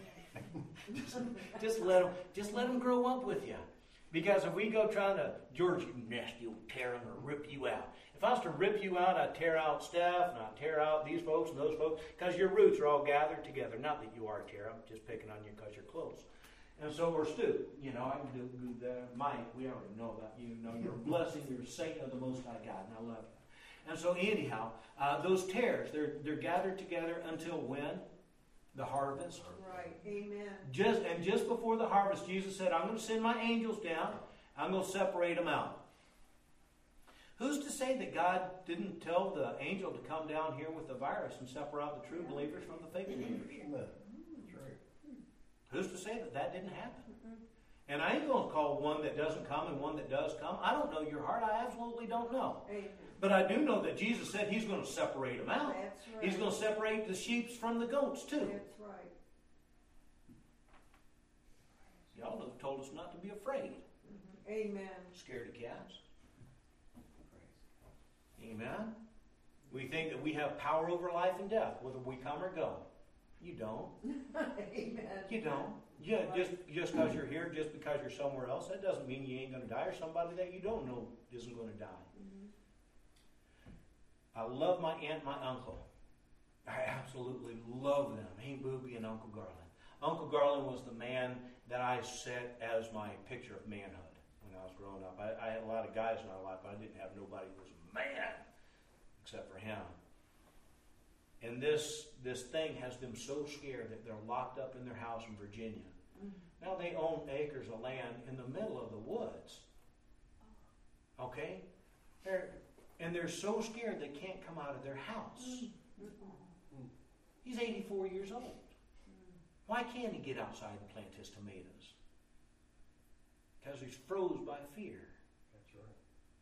just let them grow up with you. Because if we go trying to, George, you nasty old tear, I'm going to rip you out. If I was to rip you out, I'd tear out Steph, and I'd tear out these folks and those folks, because your roots are all gathered together. Not that you are, Tara, I'm just picking on you because you're close. And so are Stu. You know, I can do that. Mike, we already know about you. You know, you're a blessing, you're a saint of the Most High God, and I love you. And so anyhow, those tares, they're gathered together until when? The harvest. Right. Amen. Just before the harvest, Jesus said, I'm going to send my angels down. I'm going to separate them out. Who's to say that God didn't tell the angel to come down here with the virus and separate out the true believers from the fake believers? Amen. That's right. Who's to say that that didn't happen? And I ain't going to call one that doesn't come and one that does come. I don't know your heart. I absolutely don't know. Amen. But I do know that Jesus said he's going to separate them out. That's right. He's going to separate the sheep from the goats too. That's right. Y'all have told us not to be afraid. Mm-hmm. Amen. Scared of cats. Amen. We think that we have power over life and death, whether we come or go. You don't. Amen. You don't. Yeah, just because you're here, just because you're somewhere else, that doesn't mean you ain't going to die, or somebody that you don't know isn't going to die. Mm-hmm. I love my aunt and my uncle. I absolutely love them. Aunt Booby and Uncle Garland. Uncle Garland was the man that I set as my picture of manhood when I was growing up. I had a lot of guys in my life, but I didn't have nobody who was a man except for him. And this thing has them so scared that they're locked up in their house in Virginia. Mm-hmm. Now they own acres of land in the middle of the woods. Okay? They're so scared they can't come out of their house. He's 84 years old. Why can't he get outside and plant his tomatoes? Because he's froze by fear. That's right.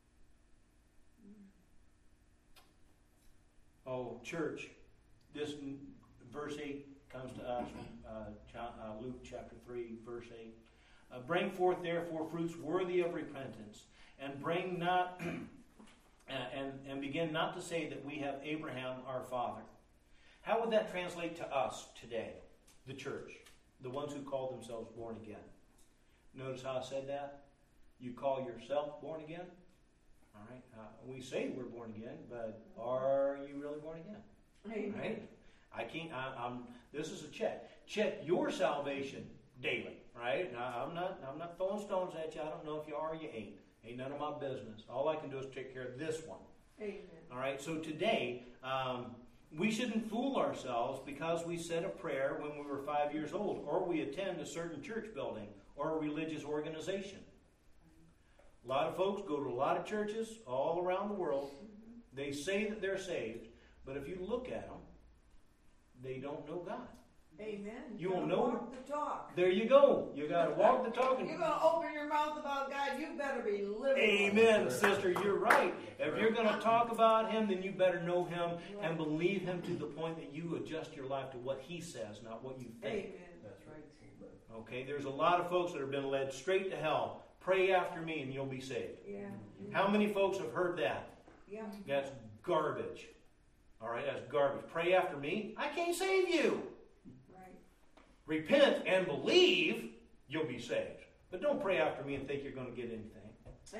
Oh, church, this verse 8 comes to us from Luke chapter 3, verse 8. Bring forth therefore fruits worthy of repentance, and bring not and begin not to say that we have Abraham our father. How would that translate to us today, the church, the ones who call themselves born again? Notice how I said that? You call yourself born again? All right. We say we're born again, but are you really born again? Amen. Right? I can't. This is a check. Check your salvation daily. Right? Now, I'm not throwing stones at you. I don't know if you are or you ain't. Ain't none of my business. All I can do is take care of this one. Amen. All right. So today, we shouldn't fool ourselves because we said a prayer when we were 5 years old, or we attend a certain church building or a religious organization. A lot of folks go to a lot of churches all around the world. They say that they're saved, but if you look at them, they don't know God. Amen. You gotta will know. walk the talk. There you go. You got to walk the talk. You're going to open your mouth about God, you better be living. Amen, sister. You're right. If you're going to talk about Him, then you better know Him and believe Him to the point that you adjust your life to what He says, not what you think. Amen. That's right. Okay, there's a lot of folks that have been led straight to hell. Pray after me and you'll be saved. Yeah. How many folks have heard that? Yeah. That's garbage. All right, that's garbage. Pray after me? I can't save you. Right. Repent and believe, you'll be saved. But don't pray after me and think you're going to get anything. Amen.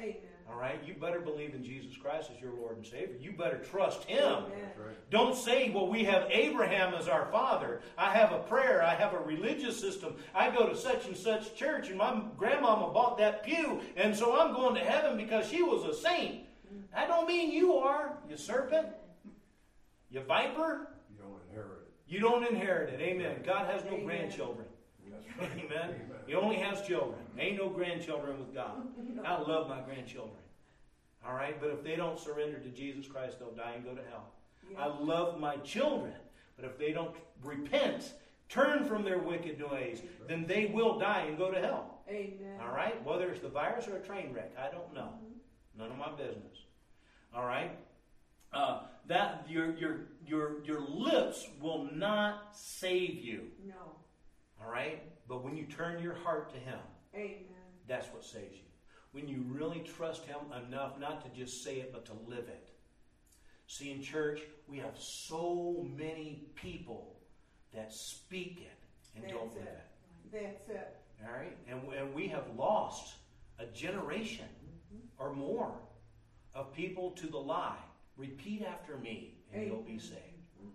All right? You better believe in Jesus Christ as your Lord and Savior. You better trust Him. Amen. That's right. Don't say, well, we have Abraham as our father. I have a prayer. I have a religious system. I go to such and such church, and my grandmama bought that pew, and so I'm going to heaven because she was a saint. That don't mean you are, you serpent, you viper. You don't inherit it. You don't inherit it. Amen. God has no Amen. grandchildren. That's right. Amen. Amen. He only has children. Ain't no grandchildren with God. I love my grandchildren. All right? But if they don't surrender to Jesus Christ, they'll die and go to hell. I love my children. But if they don't repent, turn from their wicked ways, then they will die and go to hell. Amen. All right? Whether it's the virus or a train wreck, I don't know. None of my business. All right? That your lips will not save you. No. All right? But when you turn your heart to Him, Amen. that's what saves you. When you really trust Him enough not to just say it, but to live it. See, in church, we have so many people that speak it and don't live it. That's it. All right? And we have lost a generation or more of people to the lie. Repeat after me, and you'll be saved.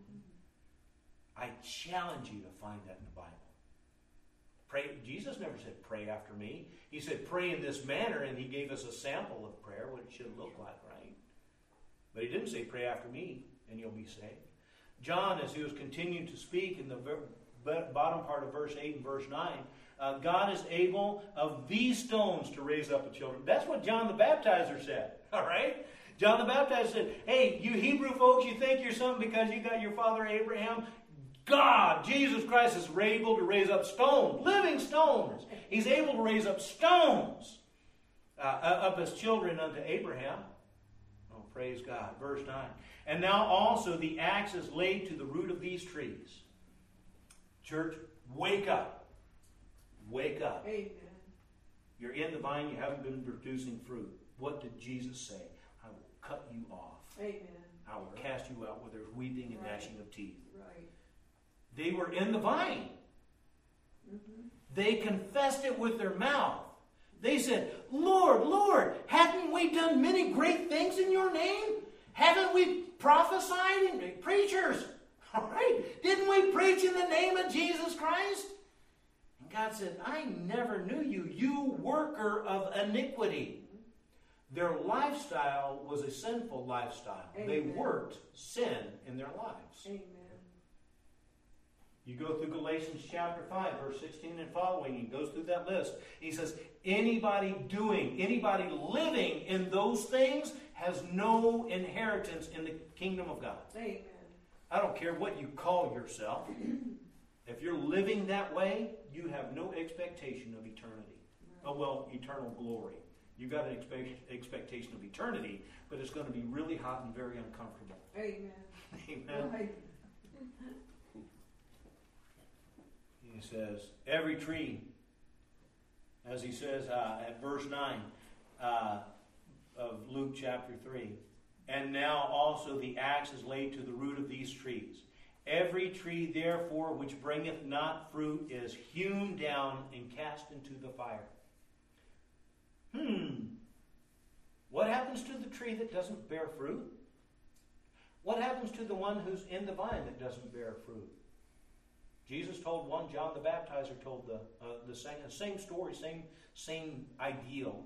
I challenge you to find that in the Bible. Pray. Jesus never said, pray after me. He said, pray in this manner, and He gave us a sample of prayer, what it should look like, right? But He didn't say, pray after me, and you'll be saved. John, as he was continuing to speak in the bottom part of verse 8 and verse 9, God is able of these stones to raise up a children. That's what John the Baptizer said, all right? John the Baptizer said, hey, you Hebrew folks, you think you're something because you got your father Abraham? God, Jesus Christ, is able to raise up stones, living stones. He's able to raise up stones up as children unto Abraham. Oh, praise God. Verse 9. And now also the axe is laid to the root of these trees. Church, wake up. Wake up. Amen. You're in the vine, you haven't been producing fruit. What did Jesus say? I will cut you off. Amen. I will cast you out where there's weeping and gnashing of teeth. Right. They were in the vine. They confessed it with their mouth. They said, Lord, Lord, haven't we done many great things in your name? Haven't we prophesied and preachers? All right. Didn't we preach in the name of Jesus Christ? And God said, I never knew you, you worker of iniquity. Their lifestyle was a sinful lifestyle. Amen. They worked sin in their lives. Amen. You go through Galatians chapter 5, verse 16 and following. He goes through that list. He says, anybody living in those things has no inheritance in the kingdom of God. Amen. I don't care what you call yourself. If you're living that way, you have no expectation of eternity. Oh, well, eternal glory. You've got an expectation of eternity, but it's going to be really hot and very uncomfortable. Amen. Amen. Right. He says, every tree, as he says at verse 9 of Luke chapter 3, and now also the axe is laid to the root of these trees. Every tree, therefore, which bringeth not fruit is hewn down and cast into the fire. What happens to the tree that doesn't bear fruit? What happens to the one who's in the vine that doesn't bear fruit? Jesus told one, John the Baptizer told the same story, same ideal.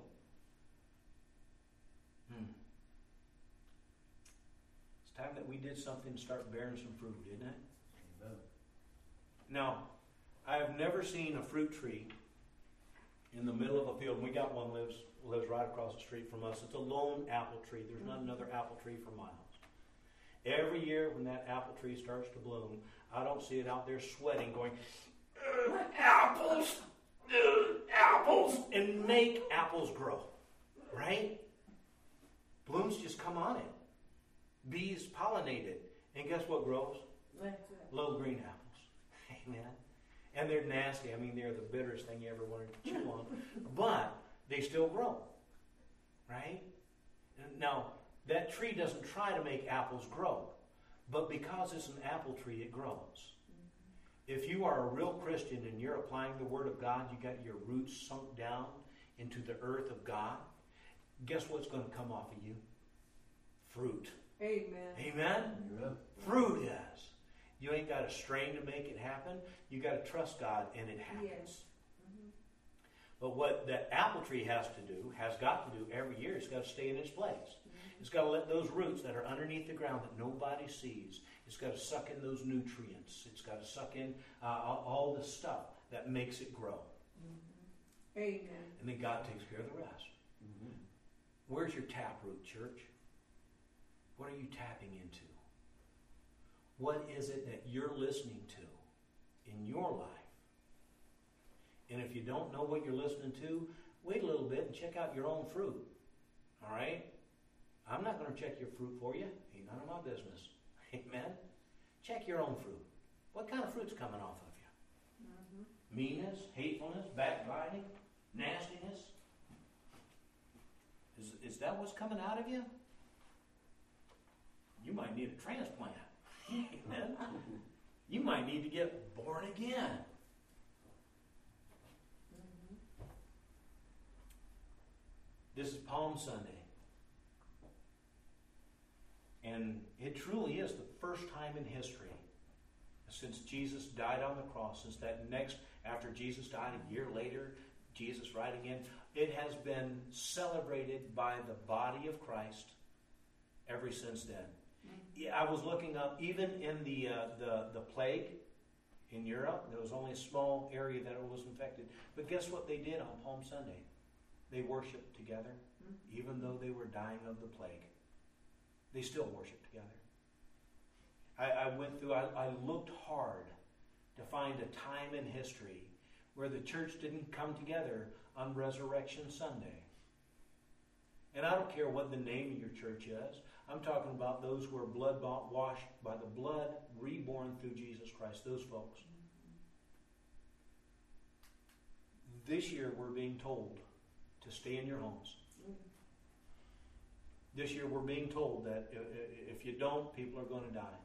It's time that we did something to start bearing some fruit, isn't it? Amen. Now, I have never seen a fruit tree in the middle of a field. We got one lives right across the street from us. It's a lone apple tree. There's not another apple tree for miles. Every year when that apple tree starts to bloom, I don't see it out there sweating, going, apples, apples, and make apples grow, right? Blooms just come on it. Bees pollinate it. And guess what grows? That's it. Little green apples. Amen. And they're nasty. I mean, they're the bitterest thing you ever wanted to chew on. But they still grow, right? Now, that tree doesn't try to make apples grow. But because it's an apple tree, it grows. If you are a real Christian and you're applying the Word of God, you got your roots sunk down into the earth of God, guess what's going to come off of you? Fruit. Amen. Amen? Amen. Fruit is. You ain't got to strain to make it happen. You got to trust God, and it happens. Yes. Mm-hmm. But what the apple tree has got to do every year, it's got to stay in its place. Mm-hmm. It's got to let those roots that are underneath the ground that nobody sees, it's got to suck in those nutrients. It's got to suck in all the stuff that makes it grow. Mm-hmm. Amen. And then God takes care of the rest. Mm-hmm. Where's your taproot, church? What are you tapping into? What is it that you're listening to in your life? And if you don't know what you're listening to, wait a little bit and check out your own fruit. All right? I'm not going to check your fruit for you. Ain't none of my business. Amen? Check your own fruit. What kind of fruit's coming off of you? Mm-hmm. Meanness, hatefulness, backbiting, nastiness? Is that what's coming out of you? You might need a transplant. Amen? You might need to get born again. Mm-hmm. This is Palm Sunday. And it truly is the first time in history since Jesus died on the cross, since that next, after Jesus died a year later, Jesus riding in, it has been celebrated by the body of Christ ever since then. Yeah, I was looking up, even in the plague in Europe, there was only a small area that was infected. But guess what they did on Palm Sunday? They worshiped together, even though they were dying of the plague. They still worshiped together. I looked hard to find a time in history where the church didn't come together on Resurrection Sunday. And I don't care what the name of your church is. I'm talking about those who are blood washed by the blood, reborn through Jesus Christ, those folks. This year we're being told to stay in your homes. This year we're being told that if you don't, people are going to die.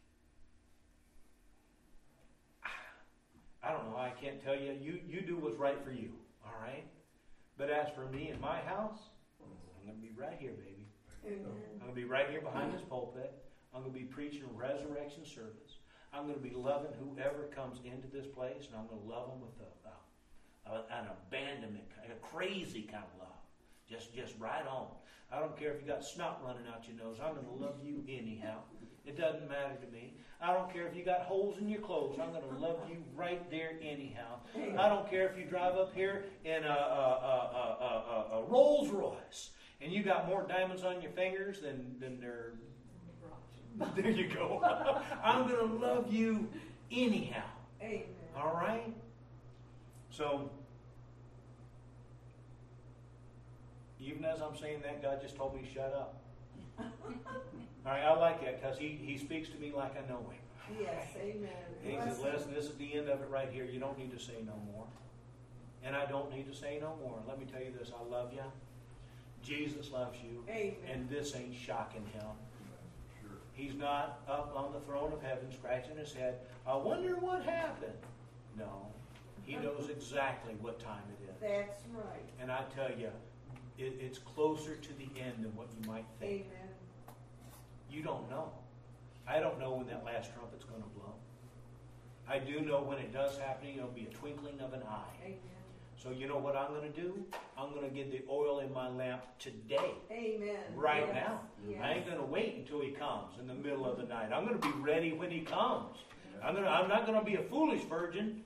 I don't know. I can't tell you. You do what's right for you. All right? But as for me and my house, I'm going to be right here, baby. Amen. I'm going to be right here behind this pulpit. I'm going to be preaching a resurrection service. I'm going to be loving whoever comes into this place, and I'm going to love them with an abandonment, a crazy kind of love. Just right on. I don't care if you got snot running out your nose. I'm going to love you anyhow. It doesn't matter to me. I don't care if you got holes in your clothes. I'm going to love you right there anyhow. I don't care if you drive up here in a Rolls Royce and you got more diamonds on your fingers than there. There you go. I'm going to love you anyhow. Amen. All right? So, even as I'm saying that, God just told me to shut up. All right, I like that because he speaks to me like I know him. Yes, amen. And he says, listen, this is the end of it right here. You don't need to say no more. And I don't need to say no more. Let me tell you this, I love you. Jesus loves you. Amen. And this ain't shocking him. Sure. He's not up on the throne of heaven scratching his head. I wonder what happened. No. He knows exactly what time it is. That's right. And I tell you, it's closer to the end than what you might think. Amen. You don't know. I don't know when that last trumpet's going to blow. I do know when it does happen, it'll be a twinkling of an eye. Amen. So you know what I'm going to do? I'm going to get the oil in my lamp today. Amen. Right Yes. now. Yes. I ain't going to wait until he comes in the middle of the night. I'm going to be ready when he comes. I'm not going to be a foolish virgin.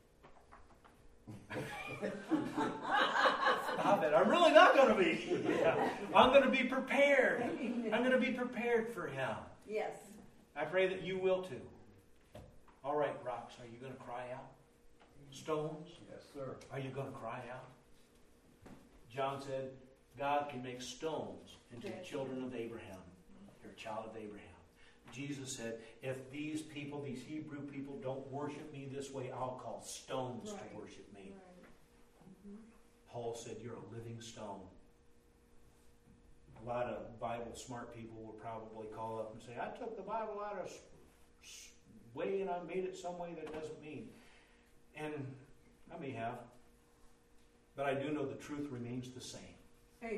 Stop it. I'm really not going to be. Yeah. I'm going to be prepared. I'm going to be prepared for him. Yes. I pray that you will too. All right, rocks, are you going to cry out? Stones, Yes, sir. are you going to cry out? John said, God can make stones into the children of Abraham. You're a child of Abraham. Jesus said, if these people, these Hebrew people, don't worship me this way, I'll call stones Right. to worship me. Right. Paul said, you're a living stone. A lot of Bible smart people will probably call up and say, I took the Bible out of way and I made it some way that doesn't mean. And I may have. But I do know the truth remains the same. Amen.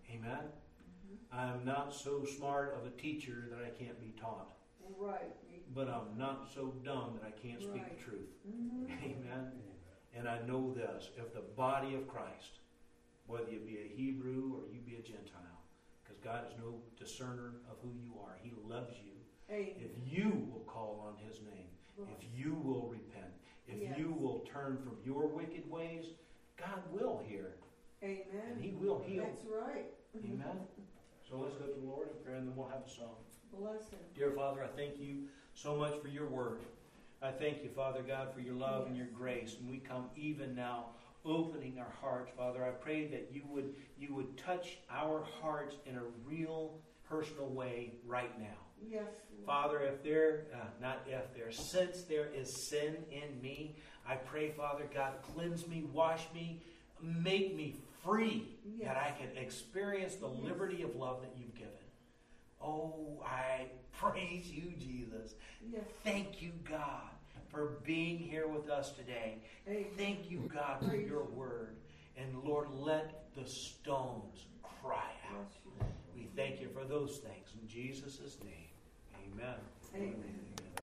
Amen? Mm-hmm. I'm not so smart of a teacher that I can't be taught. Right. But I'm not so dumb that I can't speak Right. the truth. Mm-hmm. Amen? And I know this, if the body of Christ, whether you be a Hebrew or you be a Gentile, because God is no discerner of who you are. He loves you. Amen. If you will call on His name, if you will repent, if Yes. you will turn from your wicked ways, God will hear. Amen. And He will heal. That's right. Amen? So let's go to the Lord in prayer and then we'll have a song. Bless him. Dear Father, I thank you so much for your word. I thank you, Father God, for your love and your grace. And we come even now opening our hearts, Father. I pray that you would touch our hearts in a real personal way right now. Yes. Lord. Father, since there is sin in me, I pray, Father God, cleanse me, wash me, make me free, Yes. that I can experience the liberty of love that you've given. Oh, I praise you, Jesus. Yes. Thank you, God, for being here with us today. Amen. Thank you, God, for your word. And Lord, let the stones cry out. Bless you. We thank you for those things. In Jesus' name, amen. Amen.